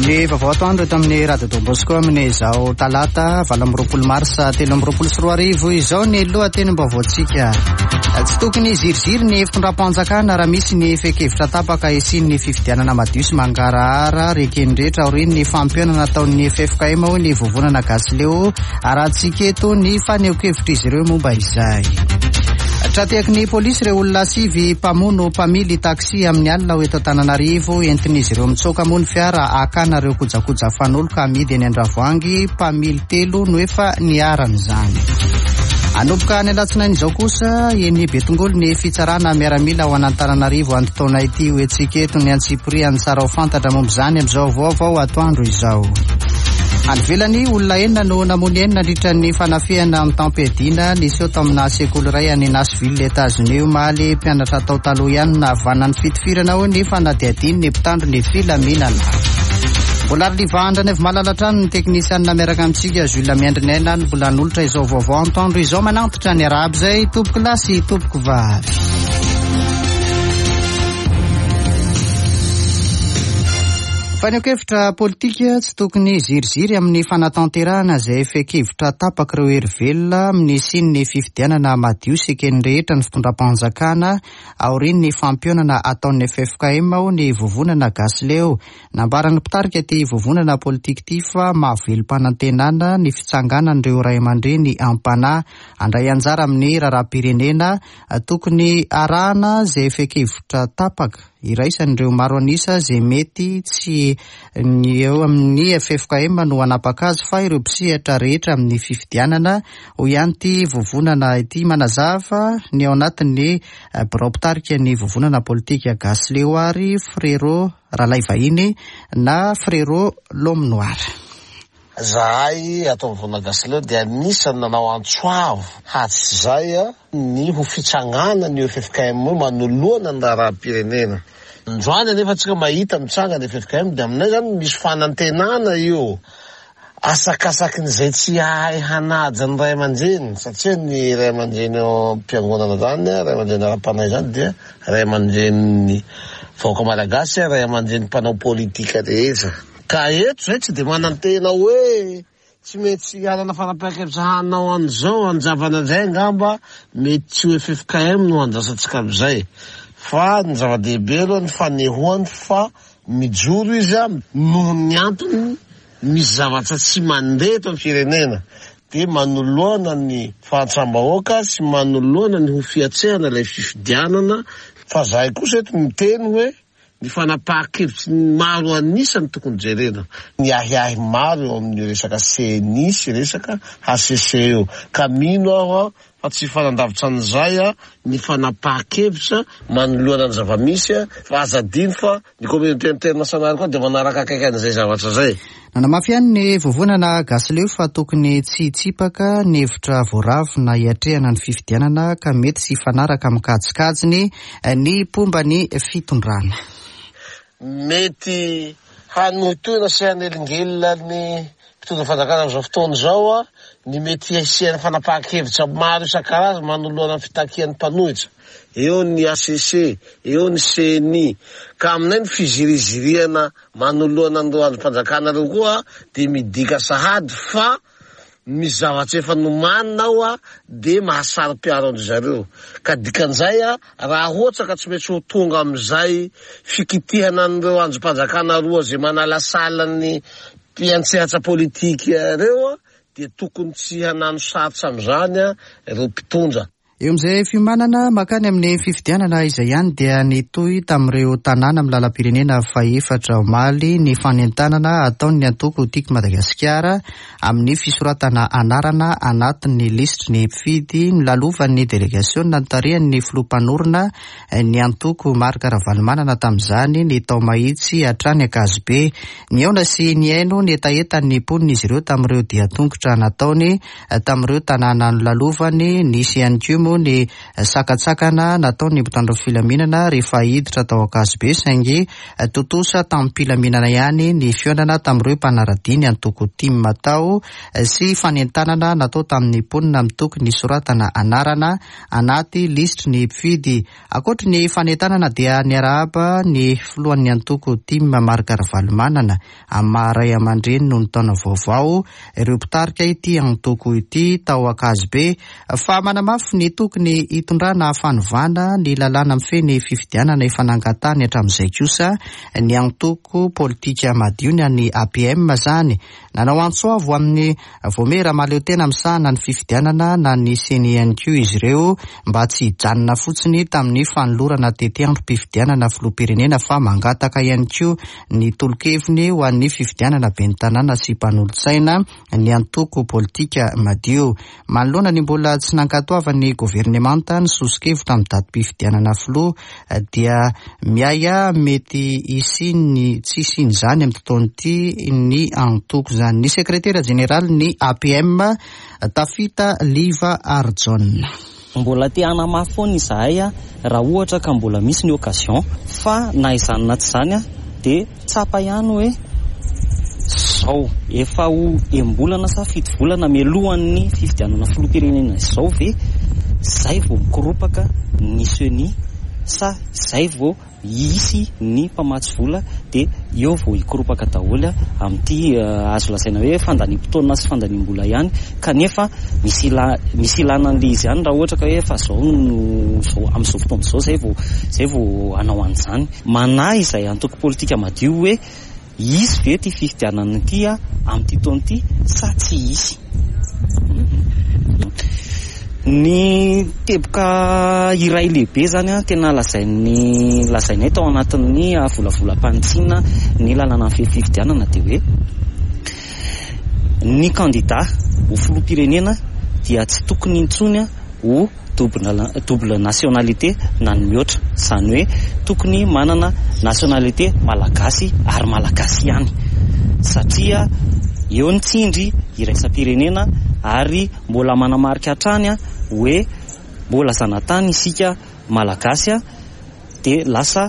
Ny vaovao atoandro eto amin'ny Radio Don Bosco amin'ny izao talata 20 marsa 2024 izao ny lohatenim-baovaontsika. Tsy tokony ziriziry ny fitondram-panjakana raha misy ny fekevitra tapaka isian'ny fifidianana madio sy mangarahara rekenrehetra aorian'ny ny fampionana ataon'ny FFKM ao ny vovonana gasy leo arahantsika eto ny faneho-kevitra izy ireo momba izay. Trateaky ny polisy ireo olona sivy mpamono mpamily taksi amin'ny alina ho eto Antananarivo entin'izy ireo mitsoka moa ny fiara akana ireo kojakoja fanoloka amidy eny Andravoangy mpamily 3 no efa niaran'izany. Anomboka any alatsinainy izao kosa eny Betongolo ny fitsarana miaramila ho an'Antananarivo antotaona ity ho etsika eto ny antsipiriany tsara ho fantatra momba izany amin'izao vaovao atoandro izao. Anvelany olona enina no namony enina nandritra ny fanafihana amin'ny tampedina nisy eto amina sekoly iray any Nashville Etats-Unis omaly mpianatra tao taloha ihany nahavanany fitifirana ao ny fanadihadiny ny mpitandro ny filaminana. Mbola livahanda ny malalatrano ny teknisianina miaraka amintsika Jules Miandrinena ny mbola nolotra izao vaovao atoandro izao manantitra ny arabo izay tompoko lasy tompoko vavy. Faneho-kevitra politika tsy tokony ziriziry amin'ny fanatanterahana izay fekevitra tapaka ireo hery-velona amin'ny sin'ny fifidianana madio sy ekeny rehetra ny fitondram-panjakana aorian'ny fampionana ataon'ny FFKM ao ny vovonana gasy leo. Nambaran'ny mpitarika ty vovonana politika ty fa mahavelom-panantenana ny fitsanganan'ireo ray aman-dreny ampana andray anjara amin'ny raharaham-pirenena tokony arahana izay fekevitra tapaka iraisan'ireo maro anisa izay mety tsy eo amin'ny FFKM no hanapaka azy fa ireo mpisehatra rehetra amin'ny fifidianana ho ihany ty vovonana ity manazava ny ao anatin'ny birao-pitarika ny vovonana politika gasy leo ary Frérot Ralay Vahiny na Frérot Lomnoir. Zahay atao vona gasy leo dia anisany nanao antsoavo hatsy zay ny ho fitsangana ny FFKM manoloana ny raharaham-pirenena. Androany anefa tsika mahita mitsanga ny FFKM dia aminay zany misy fanantenana io asakasakin'izay tsy hay hanaja ny ray aman-dreny satria ny ray aman-dreny mpiangonana zany ray aman-dreny ara-panay zany dia ray aman-dreny vahoaka malagasy ray aman-dreny mpanao politika rehetra. Ka eto zay tsy de manantena hoe tsy mety hanana fanapahan-kevitra hanao an'izao anjavana zay ngamba mety tsy ho FFKM no andrasantsika am'izay fa ny zava-dehibe aloha ny fanehoany fa mijoro izy noho ny antony misy zavatra tsy mandeha eto amin'ny firenena de manoloana ny fahatsambahoaka sy manoloana ny ho fiatsehana ilay fifidianana fa zahay kosa eto miteny hoe ny fanapahan-kevitsy maro anisany tokony jerena ny ahiahy maro eo amin'ny resaka CNI sy resaka HCC eo ka mino aho fa tsy fanandavitra an'izay ny fanapahan-kevitra manoloana ny zava-misy fa azadiny fa ny communauté internationale koa dia manaraka akaiky an'izay zavatra zay. Nanamafy ihany ny vovonana gasy leo fa tokony tsy hitsipaka ny hevitra voaravina hiatrehana ny fifidianana ka mety sy fanaraka mikajikajiny ny pomba ny fitondrana. Mety hanotoina sy hanelingelina ny mpitondra fanjakana amin'izao fotoana izao ny mety hasiana fanapahan-kevitra maro isan-karazany manoloana ny fitakian'ny mpanohitra eo ny ACC eo ny CNI ka aminay ny fiziriziriana manoloana ny androm-panjakana reo koa dia midika sahady fa misy zavatra efa nomanina ao de mahasaro-piaro andry zareo ka dikan'izay raha ohatra ka tsy mety ho tonga amin'izay fikitihana an'ireo androm-panjakana roa zay manalasalan'ny mpiantsehatra politika reo dia tokony tsy hanano sarotra amin'izany ireo mpitondra. Eo amin'izay fimanana makany amin'ny fifidianana izay ihany dia nitohy tamin'ireo tanàna amin'ny lalam-pirenena faefatra omaly ny fanentanana ataon'ny antoko tiky Madagasikara amin'ny fisoratana anarana anatin'ny lisitry ny mpifidy nilalovan'ny delegasiona notarihan'ny filompanorona ny antoko Marc Ravalomanana tamin'izany ny tao mahitsy hatrany Akazobe ny aona sy ny aino ny etaetan'ny mponina izy ireo tamin'ireo dia tongotra nataony tamin'ireo tanàna nilalovany nisy ihany koa noho ny sakatsakana nataony mpitandro filaminana rehefa hiditra tao Akazobe saingy totosa tamin'ny mpilaminana ihany ny fionana tamin'ireo mpanaradiny antoko timma tao sy fanentanana natao tamin'ny ponina mitoko ny soratana anarana anaty listry ny mpifidy. Akoatra ny fanentanana dia niarahaba ny filohan'ny antoko timma Margara Valomanana amin'ny maharay aman-dreny noho ny taona vaovao ireo mpitarika ity antoko ity tao Akazobe fa manamafy ny tokony hitondrana fanovana ny lalàna mifeny fifidianana efa nangatany hatramin'izay kosa ny antoko politika madio ny APM zany nanao antsoavo amin'ny vomera maleo tena misahana ny fifidianana na ny CNNQ izy ireo mba tsy hijanona fotsiny tamin'ny fanolorana tetehandrom-pifidianana filoham-pirenena fa mangataka ihany koa ny tolokeviny ho an'ny fifidianana ben'ny tanàna sy mpanolotsaina ny antoko politika madio. Manoloana ny mbola tsy nankatoavan'ny governemanta ny sosokevitra amin'ny datim-pifidianana filoha dia miaya mety isiny tsy isiny zany amin'ny tontolon'ity ny antoko zany. Ny sekretera jeneraly ny APM Tafita Liva Arjon. Mbola te hanamafy foana izahay raha ohatra ka mbola misy ny occasion fa na izany na tsy izany dia tsapa ihany hoe zao efa ho embolana sa fito volana mialohan'ny fifidianana filoham-pirenena izao ve zay vao mikoropaka ny seni sa zay vao isy ny mpamatsy vola dia eo vao hikoropaka daholo amin'ity azo lazaina hoe fandanimpotoana sy fandanimbola ihany kanefa misy ilana an'le izy ihany raha ohatra ka hoe fa zao amin'izao fotoana zay vao hanao an'izany. Manahy izay antoko politika madio hoe isy ve ty fifidianana ity amin'ity taona ity sa tsy isy. Ny teboka iray lehibe zany tena lazainay tao anatin'ny volavolam-panitsina ny lalàna fifidianana dia hoe ny candidat ho filoham-pirenena dia tsy tokony intsony ho double nationalité na ny mihoatra, izany hoe tokony manana nationalité malagasy ary malagasy ihany satria eo ny tsindry iraisam-pirenena ary mbola manamarika hatrany hoe mbola zanatany isika malagasy dia lasa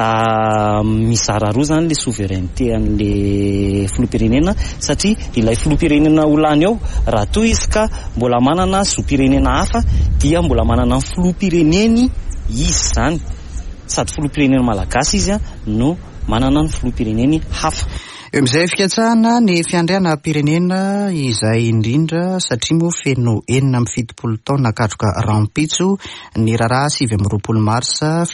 mizara roa zany le souveraineté an'le filoham-pirenena satria ilay filoham-pirenena ho lany ao raha toa izy ka mbola manana zoam-pirenena hafa dia mbola manana filoham-pireneny izy zany sady filoham-pirenena malagasy izy no manana ny filoham-pireneny hafa. Eo amin'izay fikatsahana ny fiandriana pirenena izay indrindra satria moa feno 7 taona nakatroka rampitso ny raharaha 20 marsa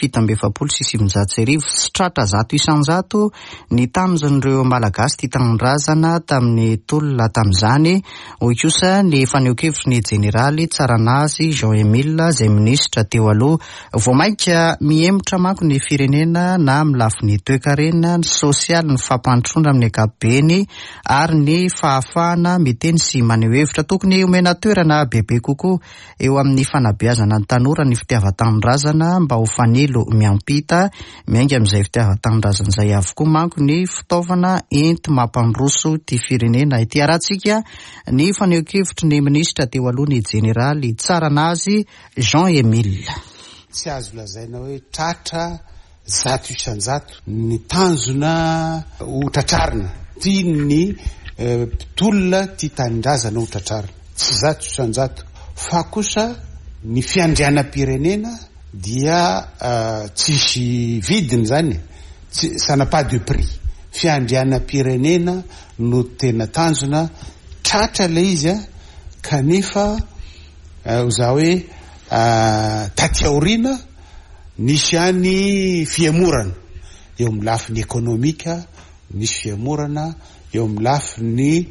1770 sy tratra 100 ny tanjon'ireo malagasy tia tanindrazana tamin'ny tolona tamin'izany hoy kosa ny faneho-kevitry ny jeneraly Tsaranazy Jean-Emile izay minisitra teo aloha voamaika mihemotra manko ny firenena na amin'ny lafiny toe-karena ny sosialy ny fampandrosoana amin'ny ankapobeny ary ny fahafahana miteny sy maneho hevitra tokony omena toerana bebe kokoa eo amin'ny fanabeazana ny tanora ny fitiavan-tanindrazana mba ho fanilo miampita miainga amin'izay fitiavan-tanindrazana izay avokoa manko ny fitaovana enti mampandroso ty firenena ity. Arahantsika ny faneho-kevitry ny minisitra teo aloha ny jeneraly Tsaranazy Jean-Emile. Tsy azo lazaina hoe tratra 100% ny tanjona ho tratrarina ty ny mpitolona ty tanindrazana ho tratrarina tsy 100% fa kosa ny fiandrianam-pirenena dia tsisy vidiny zany ça n'a pas de prix. Fiandrianam-pirenena no tena tanjona tratra le izy kanefa za hoe taty aorina nisy any fiemorana eo amin'ny lafiny ekonomika, nisy fiemorana eo amin'ny lafiny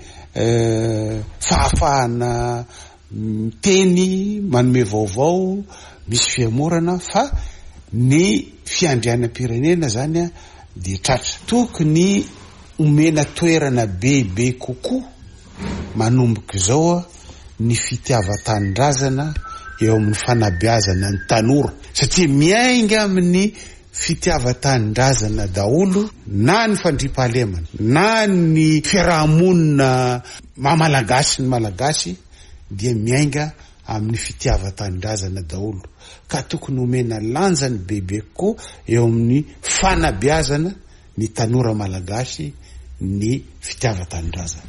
fahafahana teny manome vaovao, misy fiemorana fa ny fiandrianam-pirenena zany dia tratra. Tokony omena toerana bebe kokoa manomboka izao ny fitiavan-tanindrazana eo amin'ny fanabeazana ny tanora satria miainga amin'ny fitiavan-tanindrazana daholo na ny fandriam-pahalemana na ny fiarahamonina mamalagasy ny malagasy dia miainga amin'ny fitiava-tanindrazana daholo ka tokony omena lanjany bebe koa eo amin'ny fanabeazana ny tanora malagasy ny fitiava-tanindrazana.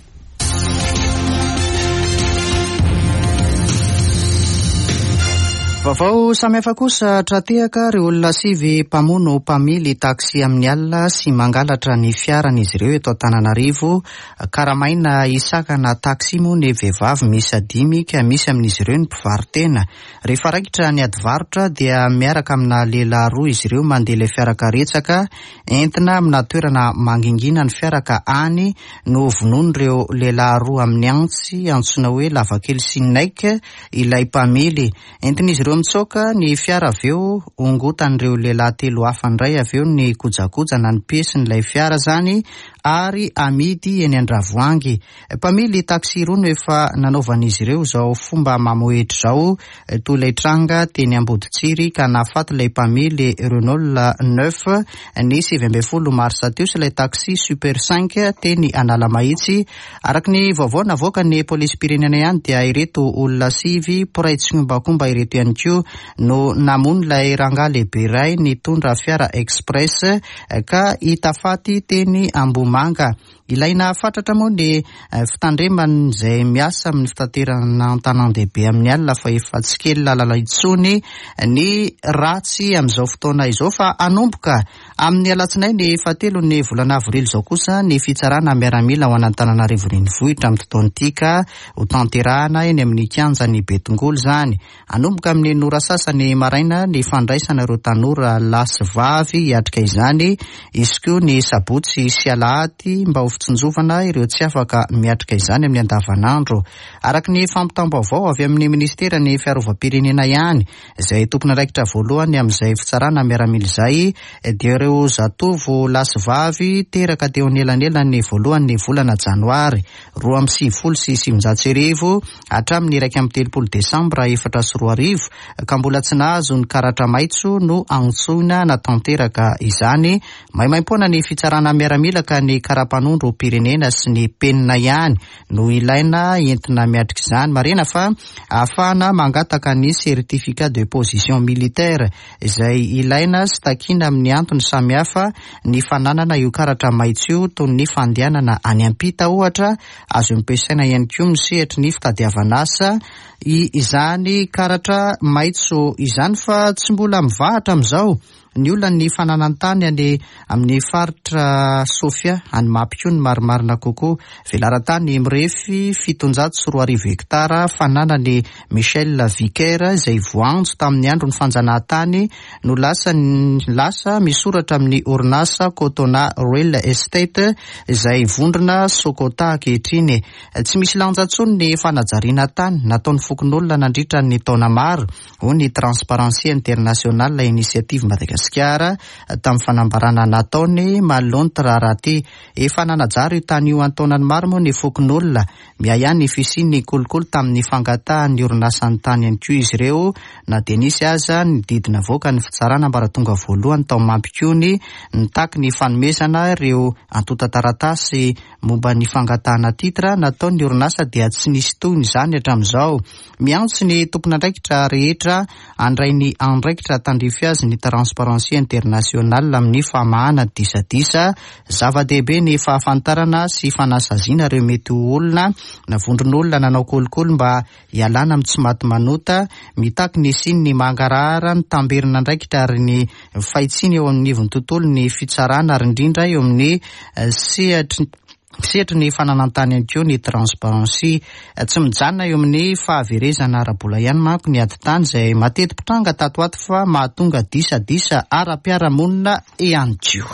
Vaovao samihafa kosa tratehaka ireo olona sivy mpamono mpamily taksi amin'ny alina sy mangalatra ny fiaran'izy ireo eto Antananarivo. Karamaina isakana taksi moa ny vehivavy misy 5 ka misy amin'izy ireo ny mpivarotena. Rehefa raikitra ny adivarotra dia miaraka amina lehilahy 2 izy ireo mandeha ilay fiarakaretsaka entina amina toerana mangingina ny fiaraka any no vonon'ireo lehilahy 2 amin'ny antsy antsoina hoe lavakely sy naika ilay mpamily. Entin'izy ireo mitsoka ny fiara aveo ongotan'ireo lehilahy 3 hafa indray aveo ny kojakoja na ny piesy n'ilay fiara zany ary amidy eny Andravoangy. Mpamily taksi roa no efa nanaovan'izy ireo zao fomba mamoetra zao toy ilay tranga teny Amboditsiry ka nahafaty ilay mpamily Renault 9 ny 17 marsa teo sy ilay taksi Super 5 teny Analamahitsy. Araka ny vaovao navoaka ny polisy pirenena ihany dia ireto olona sivy poray tsy ombakomba ireto ihany koa no namono ilay rangahy lehibe iray nitondra fiara express ka hitafaty teny Ambomanga. Ilaina fatratra moa ny fitandremana izay miasa amin'ny fitaterana an-tanan-dehibe amin'ny alina fa efa tsy kely lalala intsony ny ratsy amin'izao fotoana izao fa anomboka amin'ny alatsinainy 7 ny volana avrily izao kosa ny fitsarana miaramila ho an'Antananarivo renivohitra amin'ny fotoan'ity ka ho tanterahana eny amin'ny kianja ny Betongolo zany. Anomboka amin'ny nora sasany maraina ny fandraisana ireo tanora lahy sy vavy hiatrika izany izy koa ny sabotsy sy alahady mba ho fitsinjovana ireo tsy afaka miatrika izany amin'ny andavanandro. Araka ny fampitam-baovao avy amin'ny ministera ny fiarovam-pirenena ihany izay tompona raikitra voalohany amin'izay fitsarana miaramila izay dia ireo zatovo lahy sy vavy teraka teo anelanelany voalohany volana janoary 2027 hatramin'ny 1 desambra 2024 ka mbola tsy nahazo ny karatra maitso no antsoina natanteraka izany. Maimaimpoana ny fitsarana miaramila ka ny karapanondro pirenena sy ny penina ihany no ilaina entina miatrika izany. Marina fa ahafahana mangataka ny certificat de position militaire izay ilaina sy takina amin'ny antony samihafa ny fananana io karatra maitso io toy ny fandehanana any ampita ohatra azo ampiasaina ihany koa misehatra ny fitadiavana asa izany karatra maitso izany fa tsy mbola mivahatra amin'izao ny olona ny fananantany amin'ny faritra Sofia any mampiko ny marimarina kokoa. Velaran-tany mirefy 740 hektara fanana ny Michel Vicaire izay voanjo tamin'ny andro ny fanjanahantany no lasa misoratra amin'ny orinasa Cotona Real Estate izay vondrona Sokota ankehitriny. Tsy misy lanjantsony ny fanajariana tany nataon'ny fokon'olona nandritra ny taona maro ho ny Transparency International la Initiative Madagascar tamin'ny fanambarana nataony Malonty Raraty. Efa nanajary io tany io antaonany maro moa ny fokon'olona miaihany ny fisian'ny kolokolo tamin'ny fangatahan'ny orinasan'ny tany ihany koa izy ireo na dia nisy aza ny didina voaka ny fitsarana ambaratonga voalohany tao mampikony nitaky ny fanomezana ireo antota taratasy momba ny fangatahana titra nataon'ny orinasa dia tsy nisy toyny izany hatramin'izao. Miantso ny tompon'andraikitra rehetra andray ny andraikitra tandrify azy ny Transparency International amin'ny famahana disadisa zava-dehibe ny fahafantarana sy fanasaziana ireo mety olona na vondron'olona nanao kolokolo mba hialana amin'ny tsy maty manota mitaky ny siny ny mangarahara ny tamberina andraikitra ary ny fahitsiny eo amin'ny ivon'ny tontolo ny fitsarana ary indrindra eo amin'ny sehatra ny fananantany ihany koa ny Transparency tsy mijanona eo amin'ny fahaverezana ara-bola ihany manko ny aditany izay matety pitranga tatoato fa mahatonga disadisa ara-piaramonina ihany koa.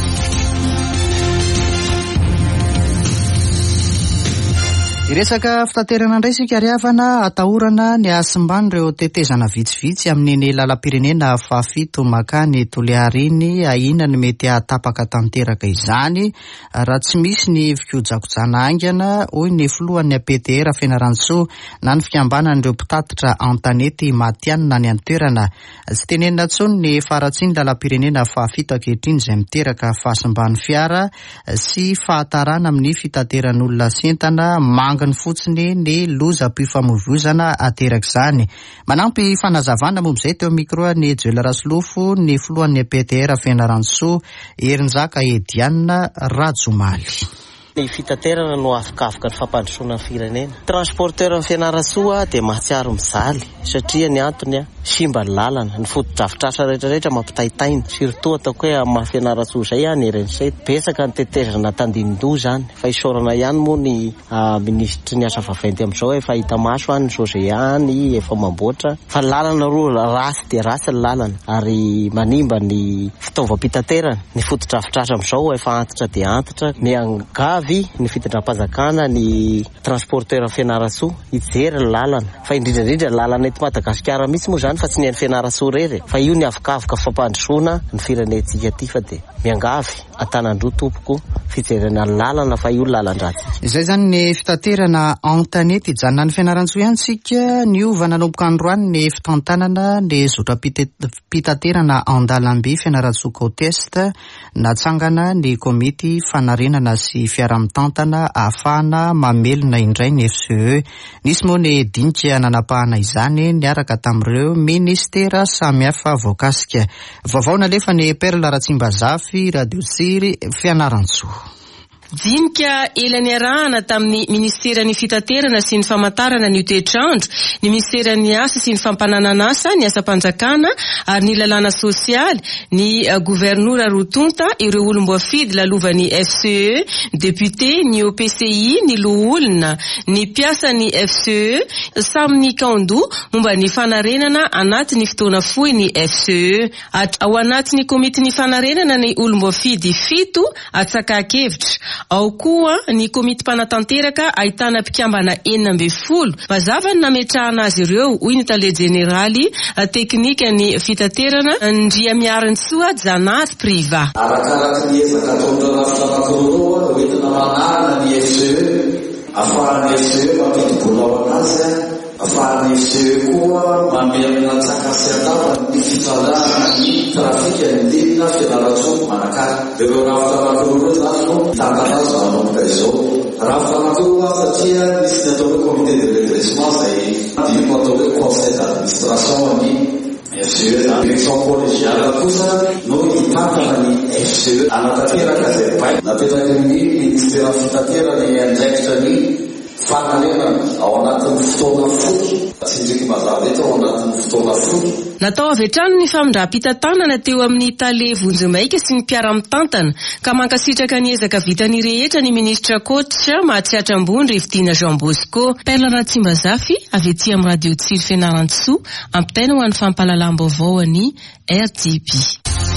Iresaka fitaterana indray sika riavana atahorana ny asimbany ireo tetezana vitsivitsy amin'ny lalam-pirenena 7 makany Toliariny ahina ny mety atapaka tanteraka izany raha tsy misy ny fikojakojana aingana hoy ny filohan'ny APTR Fianaratsoa na ny fikambanan'ireo mpitatitra antanety matianina ny antoerana. Tsy tenenina intsony ny faratsiny lalam-pirenena 7 ankehitriny izay miteraka fahasimbany fiara sy fahatarana amin'ny fitateran'olona sentana manga vanginy fotsiny ny lozam-pifamoivoizana aterak'izany. Manampy fanazavana momba izay teo mikroa ny Joel Rasolofo, ny filohan'ny PTR Fianaratsoa, Erinjaka Ediana Rajomaly. Ny fitaterana no afaka ny fampandrosoana ny firenena. Transporteur ny Fianaratsoa dia mahatsiaro mizaly satria ny antony simba lalana, ny foto-drafitrasa rehetrarehetra mampitaitaina. Surtout ataoko hoe amin'ny Fianaratsoa izay ny RN7 besaka ny tetezana tandinin-doha zany. Fa isaorana ihany moa ny ministry ny asa vaventy amin'izao efa hita maso any Josiany efa mamboatra. Fa lalana roa rasy dia rasy ny lalana ary manimba ny fitaovam-pitaterana. Ny foto-drafitrasa amin'izao efa antitra dia antitra. Ny angavy, ny fitondram-panjakana, ny transporteur Fianaratsoa hijery ny lalana. Fa indrindra lalana eto Madagasikara mihitsy moa zany fa tsy ny an'ny Fianaratsoa rery. Fa io ny afaka fampandrosoana ny firenentsika aty fa dia miangavy Antanandroa tompoko fijerena ny lalana fa io lalan-dratsy. Izay zany ny fitaterana antanety ijanona ny Fianaratsoa ihany tsika niova nanomboka androany ny fitantanana ny zotra-pitaterana andalamby Fianaratsoa Côte-Est natsangana ny komity fanarenana sy fiara-mitantana ahafahana mamelona indray ny FCE. Nisy moa ny dinika nanapahana izany niaraka tamin'ireo ministera samihafa voakasika. Vaovao nalefa ny Perla Ratsimbazafy Radio Tsiry Fianaratsoa. Dinika elany arahana tamin'ny ministeran'ny fitaterana sy ny famantarana ny toetrandro, ny ministeran'ny asa sy ny fampananana asa, ny asa-panjakana ary ny lalàna sosialy, ny gouvernoura rotonta, ireo olom-boafidy lalovan'ny FCE, député, ny OPCI, ny loholona, ny mpiasan'ny FCE, samy ny kaondo momba ny fanarenana anatin'ny fotoana fohy ny FCE. Ao anatin'ny komitin'ny fanarenana ny olom-boafidy 7 atsakakevitra. Ao koa ny komity mpanatanteraka ahitana mpikambana 12. Mazava ny nametrahana azy ireo hoy ny tale jeneraly teknika ny fitaterana Ndriamiarantsoa Janat Priva. Arakaraka ny ezaka ataon'ireo rafitra anankiroa hoentina manarina ny FCE, afahan'ny FCE mampidi-bola ao anazy, afahan'ny FCE koa mamelona tsakasy atapany ny fitsandrana ny trafika ny ledina Fianaratsoa manakary. Ireo rafitra anankiroa zany no tantanazy manomboka izao. Rafitra anankiroa satria misy ny atao hoe comité de redressement zay dimo atao hoe conseil d'administration ny FCE zany. Direction collégiale kosa no hitantana ny FCE anatanteraka zay pai napetraky ny ministera fitaterana ny andraikitra ny fanarenana ao anatin'ny fotoana fohy. Tsindriky mazava eto ao anatin'ny fotoana fohy. Natao avy hatrany ny famindram-pitantanana teo amin'ny tale vonjomaika sy ny mpiara-mitantana ka mankasitraka ny ezaka vitany rehetra ny ministra Kotra Mahatsiatra Ambony Rividina Jean Bosco. Perla Ratsimbazafy avy ety amin'ny Radio Tsiry Fianaratsoa ampitaina ho an'ny fampahalalam-baovao any RDP.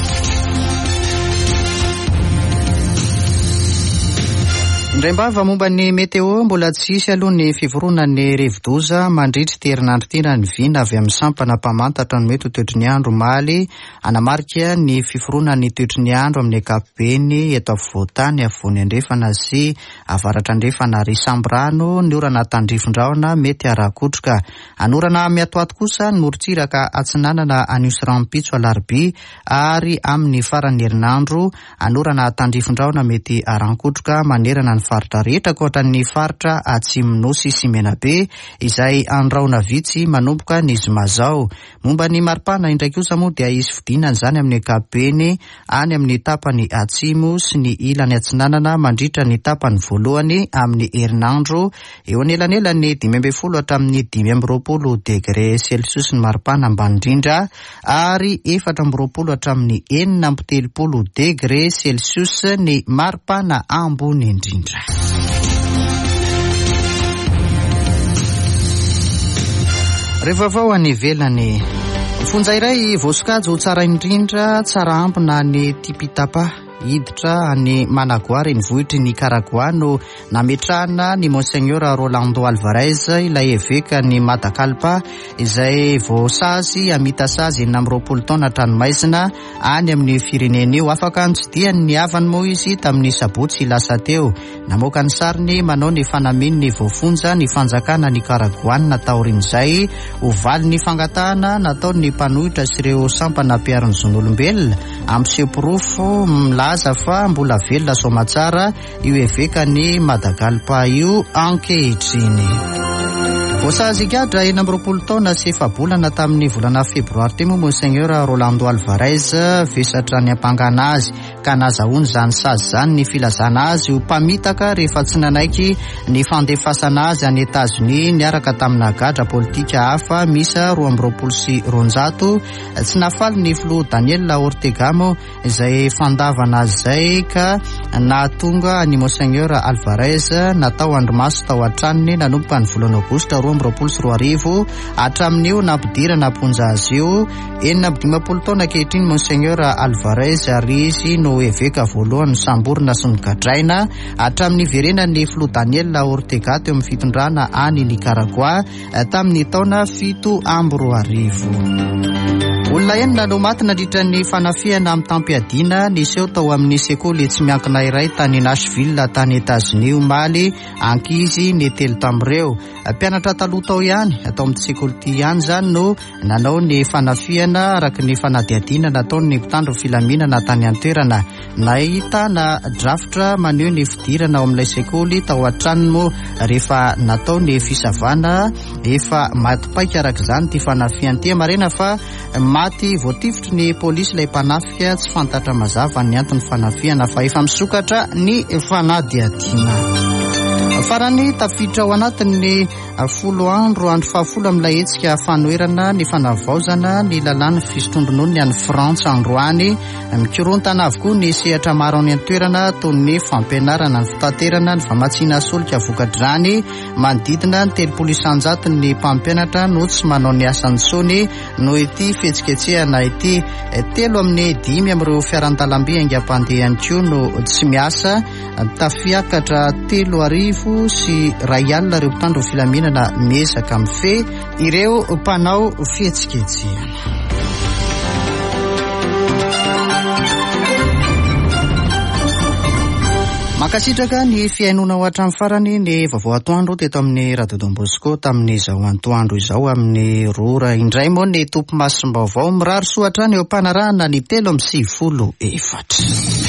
Indray-mbava momba ny meteo mbola tsisy aloha ny fivoronan'ny rivo-doza mandritry terinandro tena ny vina avy amin'ny sampana mpamantatra ny mety ho toetry ny andro maly anamarika ny fivoronan'ny toetry ny andro amin'ny ankapobeny eto afovoantany afovoany andrefana sy avaratra andrefana ry samborano ny orana tandrifon-drahona mety arakotroka. Anorana miatoato kosa ny morontsiraka atsinanana aniosy rampitso alarby ary amin'ny farany herinandro anorana tandrifon-drahona mety arankotroka manerana ny faritra rehetra koatra ny faritra Atsimonosy sy Menabe izay andraona vitsy manomboka ny zomazao. Momba ny maripana indraiky kosa moa dia isy fidinana zany amin'ny ankapobeny any amin'ny tapany atsimo sy ny ilany atsinanana mandritra ny tapany voalohany amin'ny herinandro eo anelanelany 12 hatramin'ny 20 degré celsius ny maripana ambany indrindra ary 4 hatramin'ny 4 degré celsius ny maripana ambony indrindra. Rehefa avao any ivelany fonja iray voasokajy tsara indrindra tsara ampina ny tipitapa hiditra any Managoary ny vohitry ny Karagua no nametrahana ny Monseigneur Rolando Alvarez ilay eveka ny Madakalpa izay voasazy amita sazy 20 taona tranomaizina any amin'ny firenena io. Afaka antsidiany ny avany moa izy tamin'ny sabotsy lasa teo. Namoaka ny sariny manao ny fanaminy ny voafonja ny fanjakana ny Karagua nataorin'izay ovaly ny fangatahana nataony ny mpanohitra sy ireo sampana piaron'ny zon'olombelona amin'ny sepirofo milaza milaza fa mbola velona somatsara io eveka ny Madagalpa io ankehitriny. Voasazikadra 20 taona sy efabolana tamin'ny volana febroary temo Monseigneur Rolando Alvarez vesatra ny ampangana azy ka nazahoany zany sazy zany ny filazana azy ho mpamitaka rehefa tsy nanaiky ny fandefasana azy any Etats-Unis niaraka tamina gadra politika hafa misa 220 tsy nafaly ny filoha Daniel Ortega izay fandavana azy zay ka nahatonga ny Monseigneur Alvarez natao andromaso tao antranony nanomboka ny volana Aogositra 2024 hatramin'io nampidirana ponja azy io 15 taona ankehitriny Monseigneur Alvarez ary izy no eveka voalohany samborina sy nogadraina hatramin'ny verenany filoha Daniel Ortega teo amin'ny fitondrana any Nicaragua tamin'ny taona 7 olona enina no maty nandritra ny fanafiana amin'ny tampiadina niseho tao amin'ny sekoly tsy miankina iray tany Nashville tany Etats-Unis omaly ankizy ny telo tamin'ireo mpianatra taloha tao ihany atao amin'ny sekoly ty ihany zany no nanao ny fanafiana araka ny fanadiadina nataony mpitandro filaminana tany an-toerana nahitana drafitra maneho ny fidirana ao amin'ilay sekoly tao an-tranony moa rehefa natao ny fisavana efa matipaika araka izany ty fanafiana ty marena fa maty voatifitry ny polisy ilay mpanafika tsy fantatra mazava ny antony fanafiana fa efa misokatra ny fanadiadina. Farany tafiditra ao anatin'ny 10 andro amin'ilay hetsika fanoerana ny fanavaozana ny lalàna fisotrombonony any Frantsa androany mikorontana avokoa ny sehatra maro any an-toerana toy ny fampianarana ny fitaterana ny famatsiana solika vokadrany manodidina ny 300 ny mpampianatra no tsy manao ny asany tsony no ity fihetsiketsehana ity 3 fiarandalamby aingam-pandeha ihany koa no tsy miasa tafiakatra 3,000 sy R1 ireo mpitandro filaminana miezaka amin'ny fe ireo mpanao fihetsiketsehana. Makasitraka ny fiainona ho hatramin'ny farany ny vaovao atoandro teto amin'ny Radio Don Bosco tamin'izao antoandro izao amin'ny rora indray moa ny tompo masim-baovao mirary soatra ny eo ampanarahana ny 3:34.